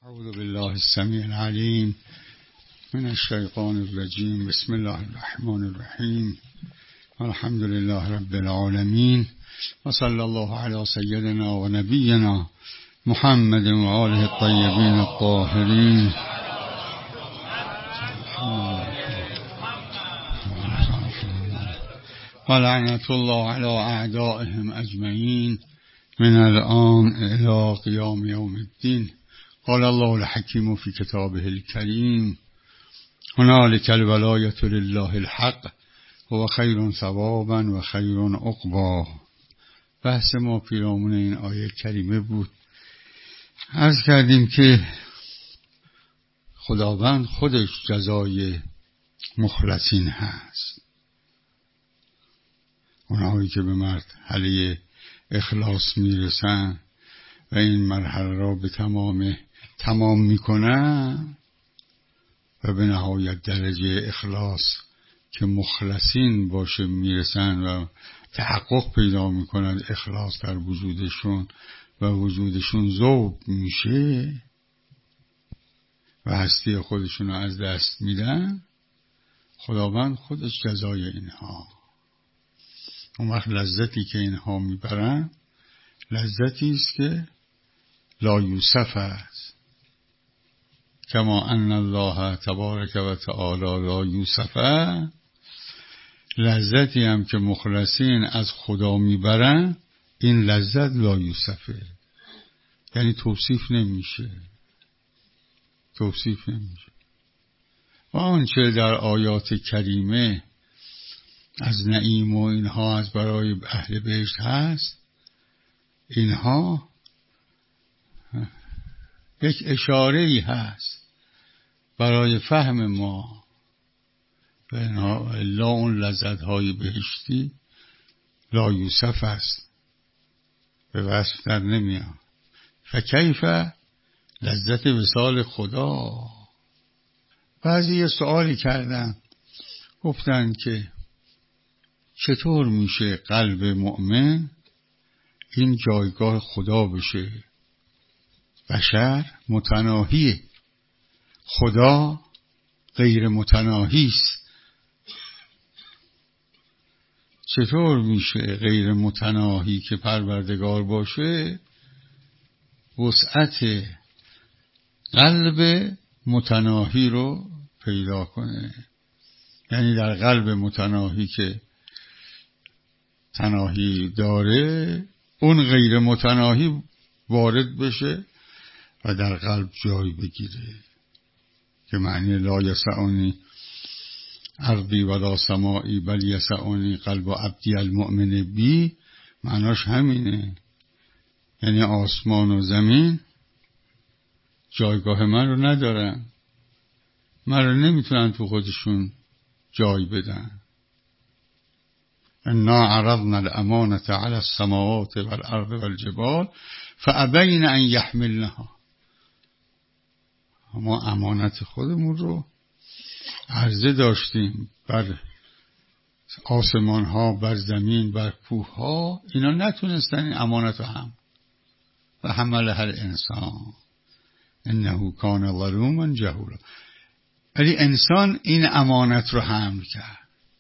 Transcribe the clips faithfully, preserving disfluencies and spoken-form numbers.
اعوذ بالله السمیع العلیم من الشیطان الرجیم. بسم الله الرحمن الرحیم. الحمد لله رب العالمین و صلی الله علی سیدنا و نبینا محمد و آله الطیبین الطاهرین. و لعنت الله علی اعدائهم اجمعین من الان الی قیام یوم الدین. قال الله الحکیم فی کتابه الکریم هنالک الولایة لله الحق هو خیر ثوابا و خیر عقبا. بحث ما پیرامون این آیه کریمه بود. عرض کردیم که خداوند خودش جزای مخلصین هست، اونهایی که به مرحله اخلاص میرسن و این مرحله را به تمام تمام میکنن و به نهایت درجه اخلاص که مخلصین باشه میرسن و تحقق پیدا میکنند اخلاص در وجودشون و وجودشون ذوب میشه و هستی خودشون رو از دست میدن. خداوند خودش جزای اینها. اون وقت لذتی که اینها میبرن لذتی است که لا یوصف است، کما ان الله تبارک و تعالی لا یوصف. لذتی هم که مخلصین از خدا میبرن این لذت لا یوصفه، یعنی توصیف نمیشه توصیف نمیشه و آنچه در آیات کریمه از نعیم و اینها از برای اهل بهشت هست، اینها یک اشاره‌ای هست برای فهم ما و اینها الا اون لذت‌های بهشتی لا یوصف است، به وصف در نمیاد. فکیف لذت وصال خدا. بعضی یه سوالی کردن، گفتن که چطور میشه قلب مؤمن این جایگاه خدا بشه؟ بشر متناهیه، خدا غیر متناهی است. چطور میشه غیر متناهی که پروردگار باشه وسعت قلب متناهی رو پیدا کنه؟ یعنی در قلب متناهی که تناهی داره اون غیر متناهی وارد بشه و در قلب جای بگیره، که معنی لا یسعنی ارضی ولا سمائی بل یسعنی قلب عبدی المؤمن بی. معناش همینه، یعنی آسمان و زمین جایگاه من رو ندارن، من رو نمیتونن تو خودشون جای بدن. انا عرضنا الامانة على السماوات والارض والجبال فابین ان یحملنها. ما امانت خودمون رو عرضه داشتیم بر آسمان ها، بر زمین، بر کوه ها، اینا نتونستن این امانت رو هم و حمل هر انسان انه کان ظلوما جهولا. ولی انسان این امانت رو حمل کرد.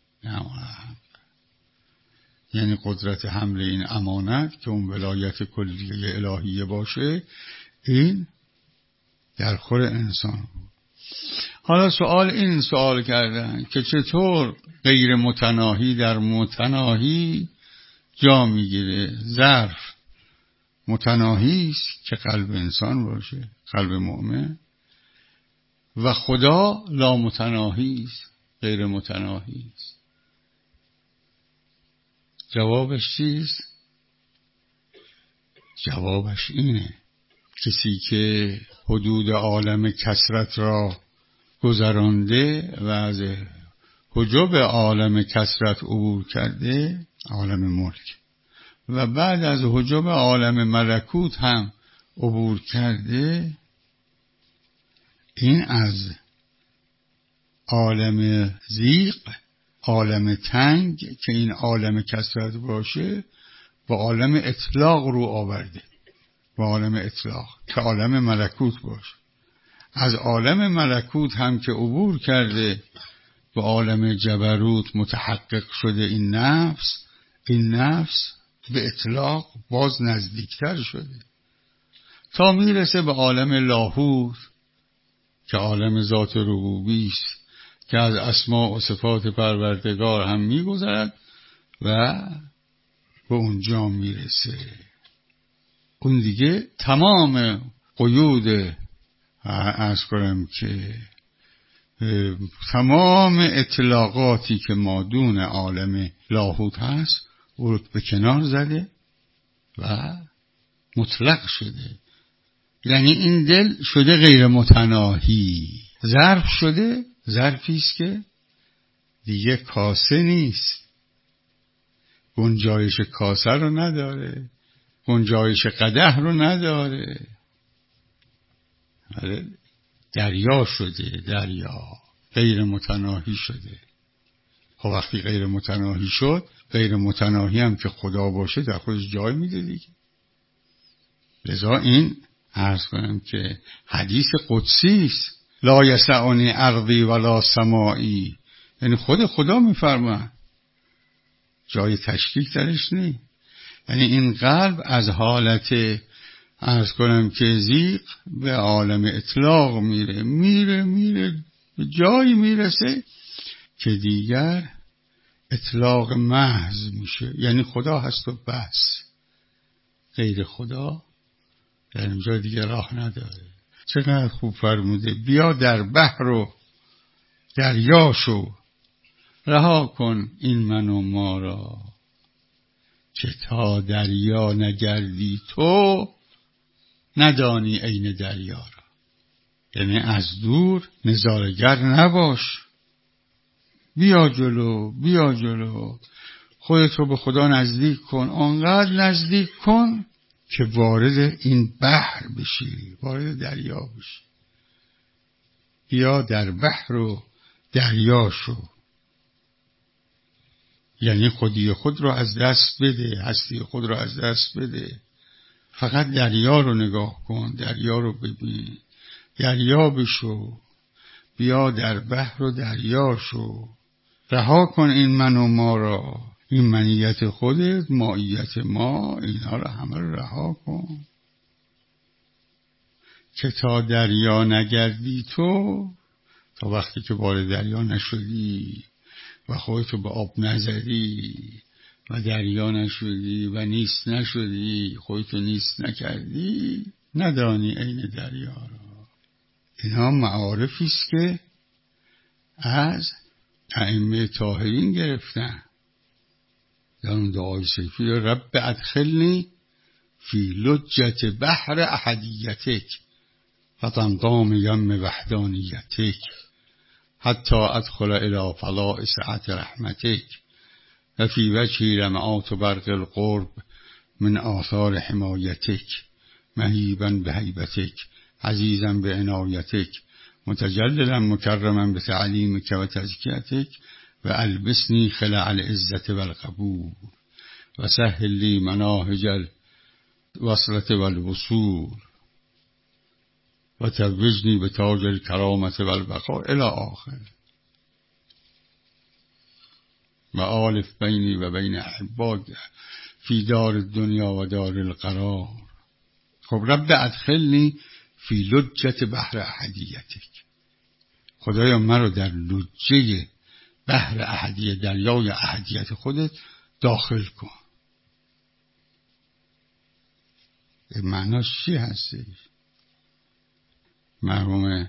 یعنی قدرت حمل این امانت که اون ولایت کلیه الهیه باشه، این در خور انسان بود. حالا سوال این سوال کردن که چطور غیر متناهی در متناهی جا میگیره؟ ظرف متناهی است که قلب انسان باشه، قلب مؤمن، و خدا لا متناهی است، غیر متناهی است. جوابش چیست؟ جوابش اینه: کسی که حدود عالم کثرت را گذرانده و از حجب عالم کثرت عبور کرده، عالم ملک، و بعد از حجب عالم ملکوت هم عبور کرده، این از عالم ضیق، عالم تنگ که این عالم کثرت باشه، با عالم اطلاق رو آورده، با عالم اطلاق که عالم ملکوت باشه. از عالم ملکوت هم که عبور کرده به عالم جبروت متحقق شده این نفس، این نفس به اطلاق باز نزدیکتر شده تا میرسه به عالم لاهوت که عالم ذات ربوبی است که از اسماء و صفات پروردگار هم میگذرد و به اونجا میرسه. اون دیگه تمام قیود عرض کنم که تمام اطلاقاتی که مادون عالم لاهوت هست او رو به کنار زده و مطلق شده. یعنی این دل شده غیر متناهی، ظرف شده، ظرفی است که دیگه کاسه نیست، گنجایش کاسه رو نداره، گنجایش قدح رو نداره، دریا شده، دریا غیر متناهی شده. خب وقتی غیر متناهی شد، غیر متناهی هم که خدا باشه در خودش جای میده دیگه. لذا این عرض کنم که حدیث قدسی است، لا یسعنی ارضی ولا سمائی، یعنی خود خدا میفرماید، جای تشکیک درش نیست. یعنی این قلب از حالت عرض کنم که ضیق به عالم اطلاق میره میره میره به جایی میرسه که دیگر اطلاق محض میشه، یعنی خدا هست و بس، غیر خدا در اینجا دیگه راه نداره. چقدر خوب فرموده، بیا در بحر و دریا شو، رها کن این من و ما را، که تا دریا نگردی تو ندانی عین دریا را. یعنی از دور نظارگر نباش، بیا جلو بیا جلو، خودتو به خدا نزدیک کن، آنقدر نزدیک کن که وارد این بحر بشی، وارد دریا بشی. بیا در بحر و دریا شو، یعنی خودی خود رو از دست بده، هستی خود رو از دست بده، فقط دریا رو نگاه کن، دریا رو ببین، دریا بشو، بیا در بحر و دریا شو، رها کن این من و ما را، این منیت خودت، ماییت ما، اینها رو همه رو رها کن، که تا دریا نگردی تو، تا وقتی که وارد دریا نشدی و خودتو به آب نزدی و دریا نشدی و نیست نشدی، خودتو نیست نکردی، ندانی عین دریا را. اینها معارفی است که از ائمه طاهرین گرفتن. در اون دعای سیفی رب ادخلنی فی لجة بحر احدیتک فتمدام یم وحدانیتک حتی ادخل الى فلاء سعة رحمتک و فی وجهی لمعات برق القرب من آثار حمایتک مهیبا بهیبتک عزیزا بعنایتک متجللا مکرما بتعلیمک و تزکیتک و البسنی خلع العزت والقبول و سهل لی مناهج الوصلة والوصول و توجنی به تاج الکرامت والبقاء الی آخر و آلف بینی و بین احباک فی دار الدنیا و دار القرار. خب رب ادخلنی فی لجة بحر احدیتک، خدایا مرا در لجه بحر احدیه، دریای احدیت خودت داخل کن. این معناش چی هستی؟ مرحوم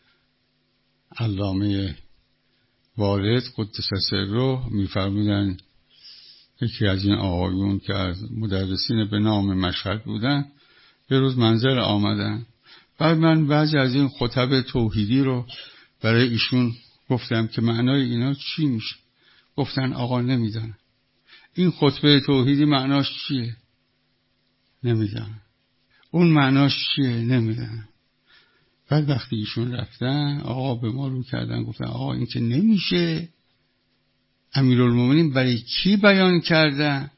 علامه وارد قدس سره میفرمودن یکی از این آقایون که از مدرسین به نام مشهد بودن یه روز منظر آمدن، بعد من بعضی از این خطب توحیدی رو برای ایشون گفتم که معنای اینا چی میشه. گفتن آقا نمیدونم این خطبه توحیدی معناش چیه، نمیدونم اون معناش چیه، نمیدونم. بعد وقتی ایشون رفتن آقا به ما رو کردن، گفتن آقا این که نمیشه، امیرالمومنین برای کی بیان کردن؟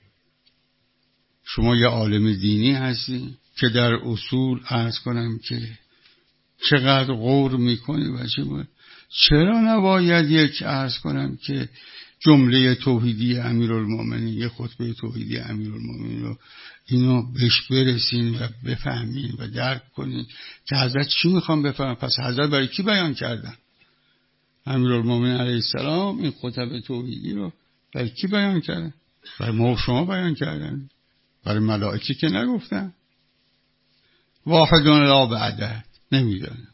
شما یه عالم دینی هستی که در اصول عرض کنم که چقدر غور میکنی و چه بود. چرا نباید یک عرض کنم که جمله توحیدی امیرالمومنین، یه خطبه توحیدی امیرالمومنین رو اینو بهش برسین و بفهمین و درک کنین که حضرت چی میخوام بفهم. پس حضرت برای کی بیان کردن؟ امیرالمومنین علیه السلام این خطبه توحیدی رو برای کی بیان کردن؟ برای ما و شما بیان کردن، برای ملائکه که نگفتن. واحدون لا بعدد، نمیدانم.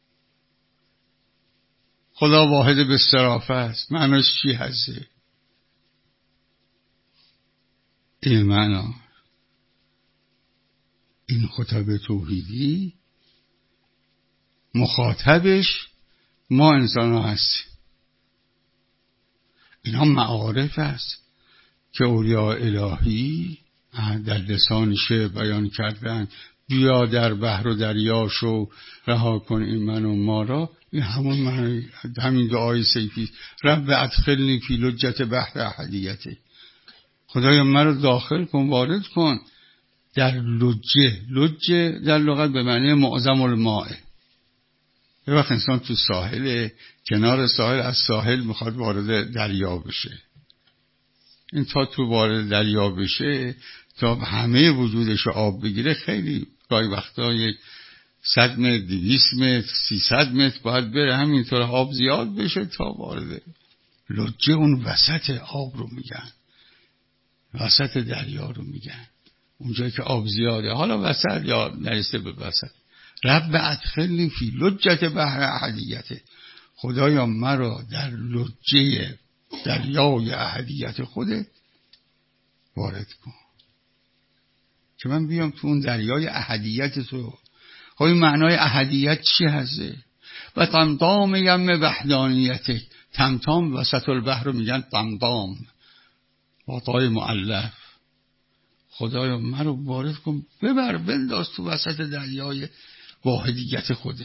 خدا واحد به صرافه است. معناش چی هسته؟ این معنا این خطبه توحیدی مخاطبش ما انسان ها هستیم. اینا معارف است که اولیاء الهی در لسان شعر بیان کردن. بیا در بحر و دریا شو، رها کن این من و ما را. این همون من، همین دعای سیفی، رب ادخلنی فی لجة بحر احدیته. خدایا مرا داخل کن، وارد کن در لجه. لجه در لغت به معنی معظم الماء. یه وقت انسان تو ساحل، کنار ساحل، از ساحل میخواد وارد دریا بشه. این تا تو وارد دریا بشه، تا همه وجودش آب بگیره، خیلی گاهی وقتا یک صد متر، دویست متر، سیصد متر باید بره، همینطور آب زیاد بشه تا وارد لجه. اون وسط آب رو میگن، وسط دریا رو میگن، اونجایی که آب زیاده. حالا وسط یا نرسته به وسط. رب ادخلنی فی لجة بحر احدیته. خدایا مرا در لجه دریای احدیت خودت وارد کن، که من بیام تو اون دریای احدیت تو. خب این معنای احدیت چی هسته؟ و طمطام یم وحدانیته. طمطام وسط البحر رو میگن طمطام، با طای مؤلف. خدایا مرا وارد کن، ببر بنداز تو وسط دریای واحدیت خودت.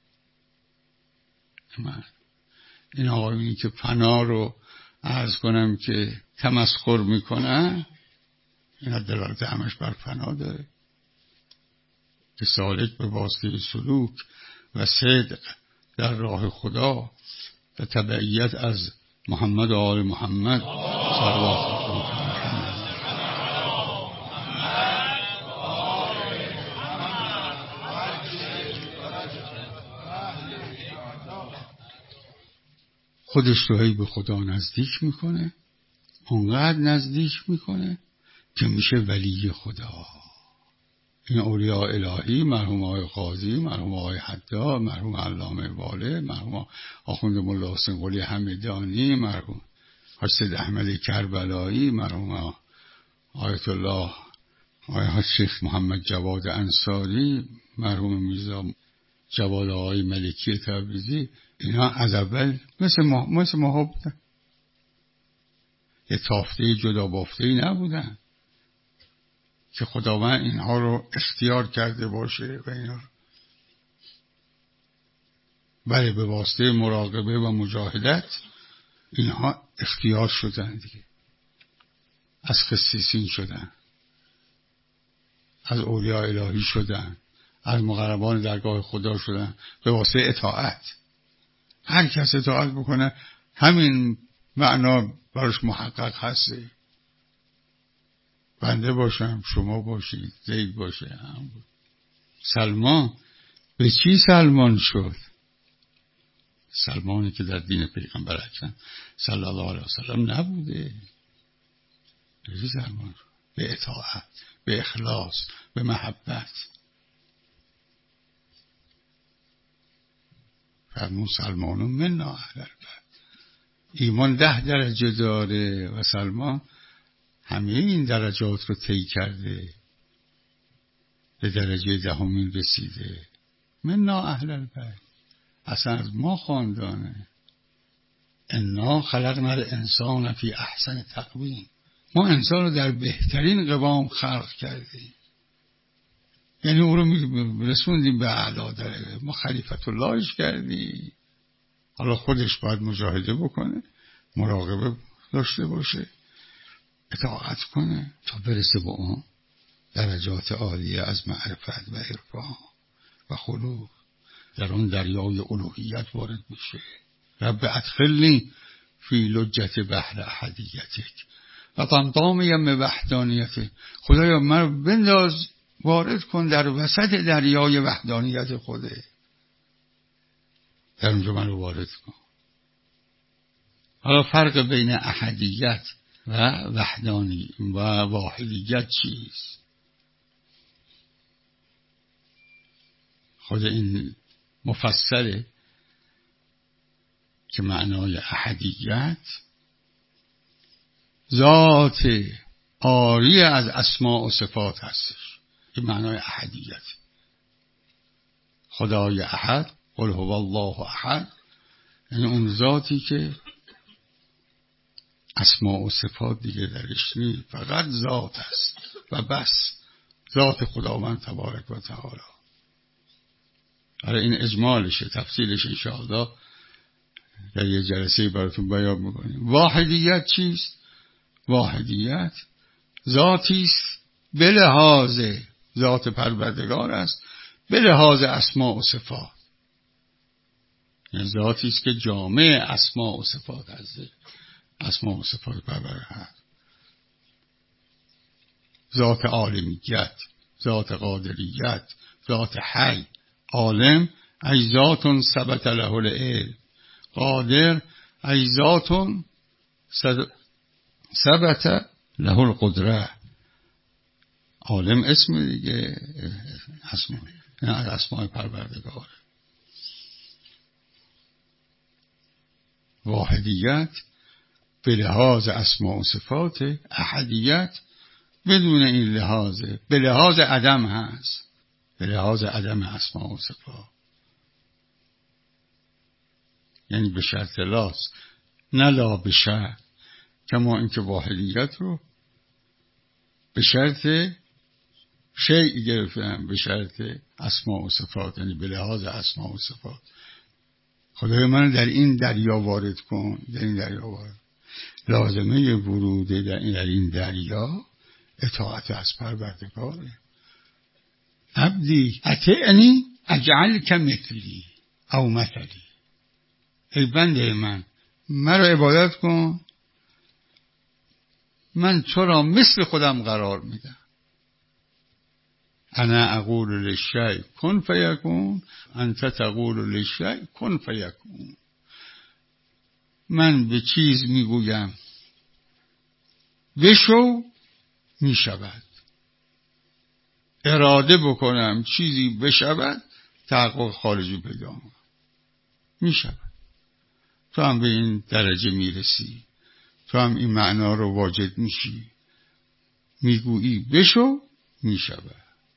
من این آقایونی که پناه رو عرض کنم که تمسخر میکنن، این دلالت همش بر پناه داره که سالک به واسطه سلوک و صدق در راه خدا و تبعیت از محمد و آل محمد صلوات الله. خودش رو هی به خدا نزدیک میکنه، اونقدر نزدیک میکنه که میشه ولی خدا. این اولیاء الهی، مرحوم آقای قاضی، مرحوم آقای حداد، مرحوم علامه واله، مرحوم آخوند ملا حسین قلی همدانی، مرحوم حاج سید احمد کربلایی، مرحوم آیت الله آقای شیخ محمد جواد انصاری، مرحوم میرزا جواد آقای ملکی تبریزی. اینا از اول مثل ما مثل ما بودن، یه تافته جدا بافته‌ای نبودن که خداوند اینها رو اختیار کرده باشه و اینا رو بله به واسطه مراقبه و مجاهدت اینها اختیار شدن دیگه، از خصیصین شدن، از اولیاء الهی شدن، از مقربان درگاه خدا شدن به واسطه اطاعت. هر کس اطاعت بکنه همین معنا براش محقق هسته. بنده باشم، شما باشید، زید باشه، هم بود. سلمان به چی سلمان شد؟ سلمانی که در دین پیغمبر اکرم صلی الله علیه وسلم نبوده. به چی سلمان شد؟ به اطاعت، به اخلاص، به محبت. فرمون سلمانون منا اهل البیت. ایمان ده درجه داره و سلمان همه این درجات رو طی کرده، به درجه دهمین رسیده. منا اهل البیت، اصلا از ما خاندانه. انا خلقنا الانسان فی احسن تقویم. ما انسان رو در بهترین قوام خلق کردیم، یعنی او رو رسوندیم به اعلی درجه. ما خلیفت اللهش کردیم. حالا خودش باید مجاهده بکنه، مراقبه داشته باشه، اطاعت کنه تا برسه به اون درجات عالیه از معرفت و عرفان و خلوق. در اون دریای الوهیت وارد میشه. رب ادخلنی فی لجة بحر احدیتک و طمطام یم وحدانیتک. خدایا من بنداز، وارد کن در وسط دریای وحدانیت خوده، در اونجا من رو وارد کن. حالا فرق بین احدیت و وحدانی و واحدیت چیست؟ خود این مفصله که معنای احدیت ذات عاری از اسماء و صفات هستش. این معنای احدیت. خدای احد، قل هو الله احد، یعنی اون ذاتی که اسماء و صفات دیگه درش نیست، فقط ذات است و بس. ذات خداوند تبارک و تعالی. آره این اجمالشه، تفصیلش انشاءالله در یه جلسه براتون بیان میکنیم. واحدیت چیست؟ واحدیت ذاتی است به لحاظ ذات پروردگار است، به لحاظ اسماء و صفات. یعنی ذاتی است که جامع اسماء و صفات هست، اسماء و صفات پروردگار. ذات عالمیت، ذات قادریت، ذات حی. عالم ای ذات ثبت له العلم، قادر ای ذات ثبت له القدره. عالم اسم دیگه، اسم نه اسماء پروردگار. واحدیت به لحاظ اسماء و صفات، احدیت بدون این لحاظ به لحاظ عدم هست، به لحاظ عدم اسماء و صفات. یعنی به شرط لاست، نه لا به شرط. کما اینکه واحدیت رو به شرط شیء گرفتن، به شرط اسماء و صفات، یعنی به لحاظ اسماء و صفات. خدای من در این دریا وارد کن، در این دریا وارد. لازمه ورود در این, در این دریا اطاعت از پروردگاره. عبدی اطیعنی اجعلک مثلی او مثلی. ای بنده من، مرا عبادت کن، من تو را مثل خودم قرار میدم. انا اقول للشیء کن فیکون، انت تقول للشیء کن فیکون. من به چیز میگویم بشو، میشود. اراده بکنم چیزی بشود، تحقق خارجی پیدا میکنم، میشود. تو هم به این درجه میرسی، تو هم این معنا رو واجد میشی، میگویی بشو، میشود.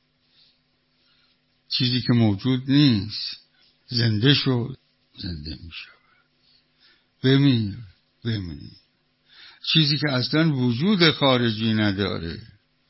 چیزی که موجود نیست، زنده شو، زنده میشود. بمیر، بمیر. چیزی که اصلا وجود خارجی نداره،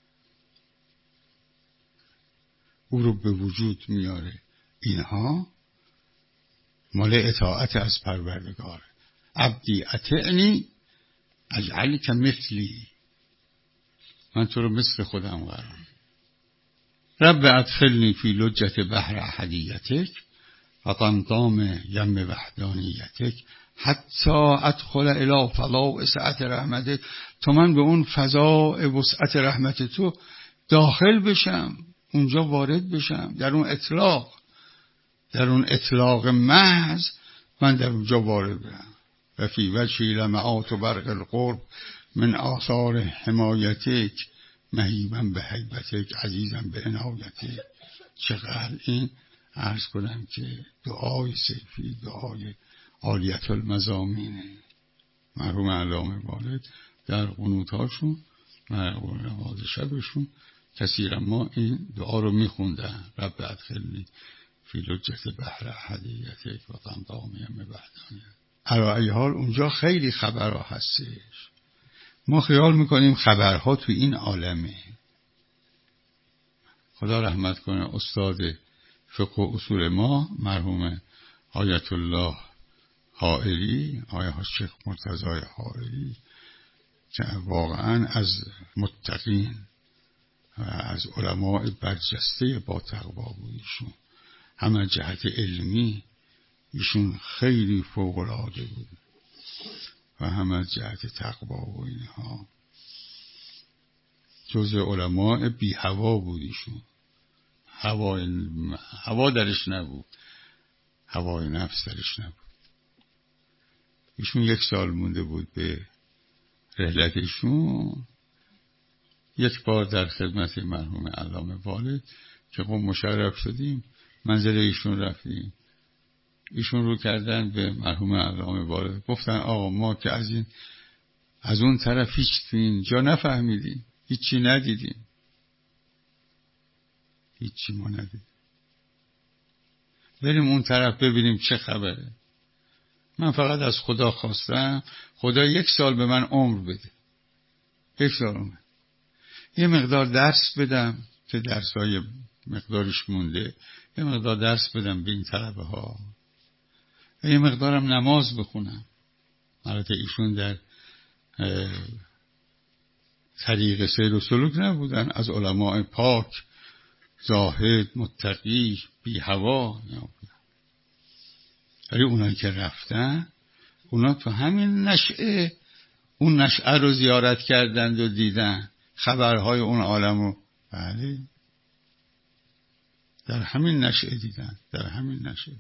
او رو به وجود میاره. اینها مال اطاعت از پروردگار. عبدی اطیعنی اجعلک مثلی، من تو رو مثل خودم قرار. رب ادخلنی فی لجة بحر احدیتک و طمطام یم وحدانیتک حتی ادخل الی فضاء سعة رحمتک. تا من به اون فضاء وسعت رحمت تو داخل بشم، اونجا وارد بشم، در اون اطلاق، در اون اطلاق محض من در اونجا وارد بشم. و فی وجهی لمعات و برق القرب من آثار حمایتک مهیبا به هیبتک عزیزا به عنایتک. چقدر این عرض کنم که دعای سیفی، دعای عالیت المزامینه. مرحوم علامه والد در قنوتاشون و نماز شبشون کثیرا ما این دعا رو میخوندن. رب ادخلنی فی لجة بحر احدیتک و طمطام یم وحدانیتک. علی ای حال اونجا خیلی خبرها هستش. ما خیال میکنیم خبرها تو این عالمه. خدا رحمت کنه استاد فقه و اصول ما مرحوم آیت الله حائری، آیه شیخ مرتضی حائری، که واقعا از متقین و از علماء برجسته با تقوا بودیشون، هم از جهت علمی ایشون خیلی فوق‌العاده بود و هم از جهت تقوا و اینها جز علماء بی هوا بود ایشون. هوا هوا درش نبود، هوای نفس درش نبود. ایشون یک سال مونده بود به رحلتشون، یک بار در خدمت مرحوم علامه والد که ما مشرف شدیم منزل ایشون رفتیم، ایشون رو کردن به مرحوم علامه والد گفتن آقا ما که از این از اون طرف هیچ تو اینجا نفهمیدیم، هیچی ندیدیم، هیچی ما ندیدیم، بریم اون طرف ببینیم چه خبره. من فقط از خدا خواستم خدا یک سال به من عمر بده، یک سال عمر، یه مقدار درس بدم که درسای مقدارش مونده، یه مقدار درس بدم به این طلبه ها، یه مقدارم نماز بخونم. البته ایشون در طریق سیر و سلوک نبودن، از علماء پاک زاهد متقی بی هوا نبودن، ولی اونایی که رفتن اونا تو همین نشعه اون نشعه رو زیارت کردند و دیدن خبرهای اون عالم رو، بله در همین نشعه دیدن، در همین نشعه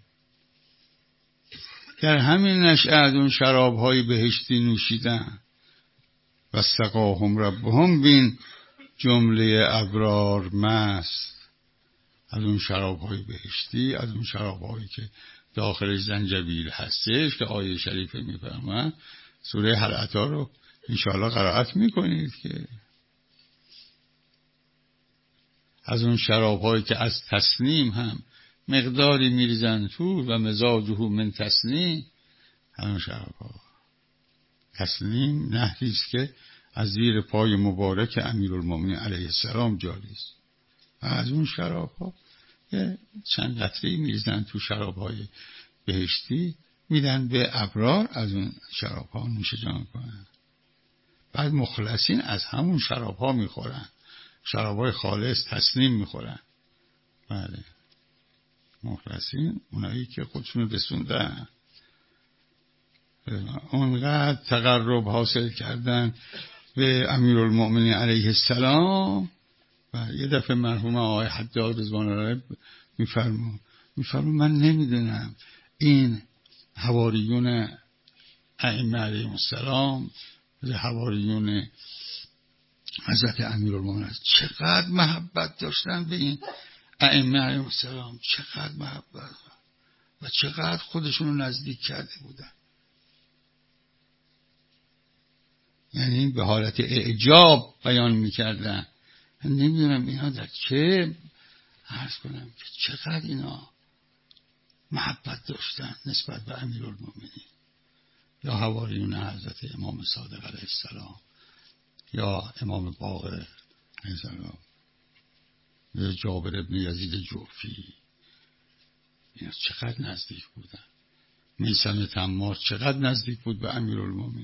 در همین نشعه از اون شرابهای بهشتی نوشیدن. و سقاهم ربهم بین جمله ابرار مست، از اون شرابهای بهشتی، از اون شرابهایی که داخلش زنجبیل هستش که آیه شریفه میفرماید. سوره هل اتی رو انشاءالله قرائت میکنید که از اون شرابهایی که از تسنیم هم مقداری میریزن تو و مزاجه من تسنیم، همون شرابها تسنیم نهریست که از زیر پای مبارک امیرالمومنین علیه السلام جاری است. از اون شرابها یه چند قطره‌ای میریزن تو شرابهای بهشتی میدن به ابرار، از اون شرابها نوش جان کنن. بعد مخلصین از همون شرابها میخورن، شرابهای خالص تسنیم میخورن. بله مخلصین اونایی که خودشون رسوندن، اونقدر تقرب حاصل کردن به امیرالمومنین علیه السلام. و یه دفعه مرحوم آقای حداد رضوان الله میفرمون میفرمون من نمیدونم این حواریون ائمه علیهم السلام، حواریون حضرت امیرالمومنین چقدر محبت داشتن به این ائمه علیهم السلام، چقدر محبت و چقدر خودشون رو نزدیک کرده بودن. یعنی به حالت اعجاب بیان میکردن. من نمیدونم اینا در چه عرض کنم که چقدر اینا محبت داشتن نسبت به امیرالمومنین، یا حواریون حضرت امام صادق علیه السلام، یا امام باقر علیه السلام، یا جابر ابن یزید جوفی، اینا چقدر نزدیک بودن. میثم تمار چقدر نزدیک بود به امیرالمومنین.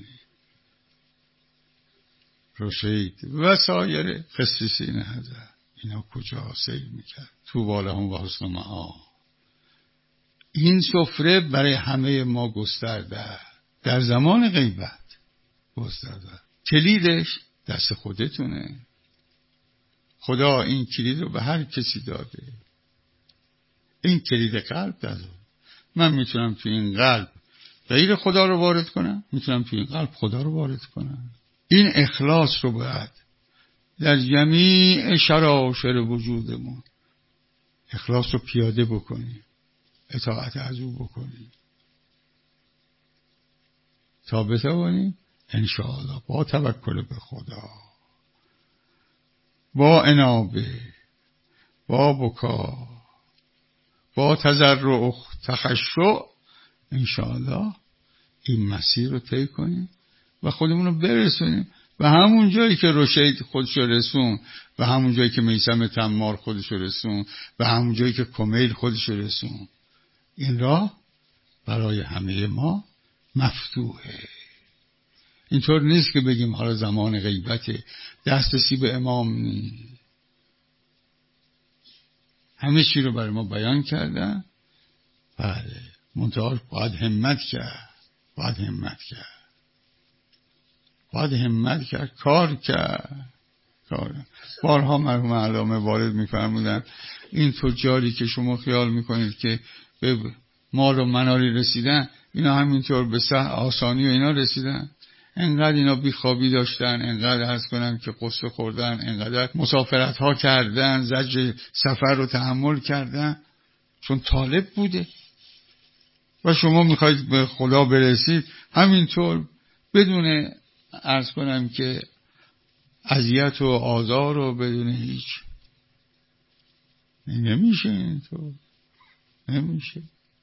رشید و سایر خصیصین حضرت، اینا کجا سیر میکرد؟ طوبی لهم و حسن مآب. این سفره برای همه ما گسترده در زمان غیبت گسترده. کلیدش دست خودتونه. خدا این کلید رو به هر کسی داده. این کلید قلب داده. من میتونم تو این قلب غیر خدا رو وارد کنم، میتونم تو این قلب خدا رو وارد کنم. این اخلاص رو باید در جمیع شراشر وجودمون اخلاص رو پیاده بکنیم، اطاعت از او بکنیم تا بتوانیم انشاءالله با توکل به خدا، با انابه، با بکا، با تضرع تخشع انشاءالله این مسیر رو طی کنیم و خودمون رو برسونیم و همون جایی که رشید خودش رسون، و همون جایی که میثم تمار خودش رسون، و همون جایی که کمیل خودش رسون. این راه برای همه ما مفتوحه. اینطور نیست که بگیم حالا زمان غیبته دسترسی به امام نیست. همه چی رو برای ما بیان کردن. بله منتها باید همت کرد، باید همت کرد باید همت کرد کار کرد کار. بارها مرحوم علامه وارد می‌فرمودن این تجاری که شما خیال میکنید که به مال و منالی رسیدن، اینا همینطور به سه آسانی و اینا رسیدن. انقدر اینا بیخوابی داشتن، انقدر عرض کنم که قصه خوردن، انقدر مسافرت ها کردن، زجر سفر رو تحمل کردن، چون طالب بوده. و شما میخواید به خدا برسید همینطور بدون عرض کنم که اذیت و آزار و بدون هیچ. نمیشه اینطور، نمیشه.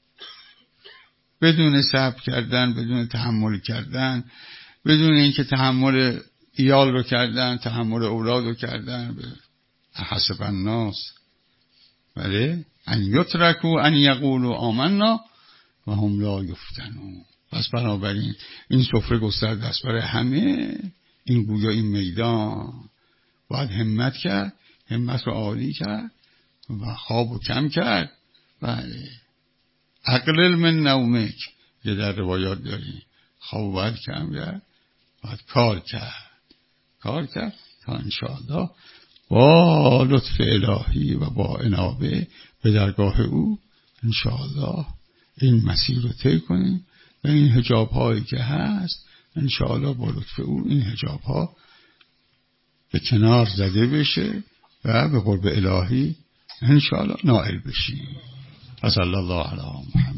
بدون صبر کردن، بدون تحمل کردن، بدون اینکه تحمل ایال رو کردن، تحمل اولاد رو کردن، به حسب الناس بله ان یترکو ان یقولوا آمنا و هم لا یفتنون. پس بنابراین این سفره گسترده است برای همه. این گویا این میدان باید همت کرد، همت رو عالی کرد و خواب رو کم کرد. بله اقلل من نومک، یه در روایات داریم خواب باید کم کرد، باید کار کرد کار کرد تا انشاءالله با لطف الهی و با انابه به درگاه او انشاءالله این مسیر رو طی کنیم و این حجاب هایی که هست انشاءالله با لطف او این حجاب ها به کنار زده بشه و به قرب الهی انشاءالله نائل بشیم. صلی الله علی محمد.